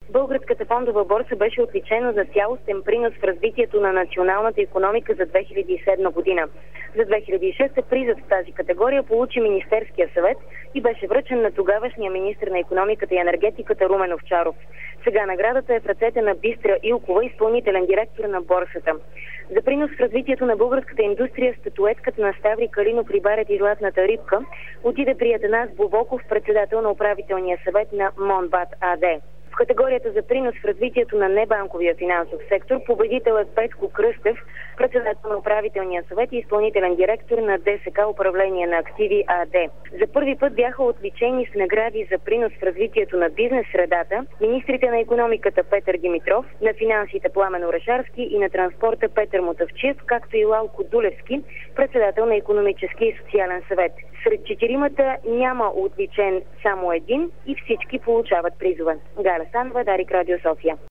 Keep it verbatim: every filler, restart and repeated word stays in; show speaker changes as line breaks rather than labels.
Българската фондова борса беше отличена за цялостен принос в развитието на националната икономика за две хиляди и седма година. За две хиляди и шеста призът в тази категория получи Министерския съвет и беше връчен на тогавашния министър на икономиката и енергетиката Румен Овчаров. Сега наградата е в ръцете на Бистра Илкова, изпълнителен директор на борсата. За принос в развитието на българската индустрия статуетката на Ставри Калинов, рибарят и златната рибка отиде при Атанас Бобоков, председател на управителния съвет на Монбат АД. В категорията за принос в развитието на небанковия финансов сектор победител е Петко Кръстев, председател на управителния съвет и изпълнителен директор на ДСК Управление на активи АД. За първи път бяха отличени с награди за принос в развитието на бизнес средата министрите на икономиката Петър Димитров, на финансите Пламен Орешарски и на транспорта Петър Мутавчиев, както и Лалко Дулевски, председател на икономически и социален съвет. Сред четиримата няма отличен само един и всички получават призове. Галя Станова, Дарик, Радио София.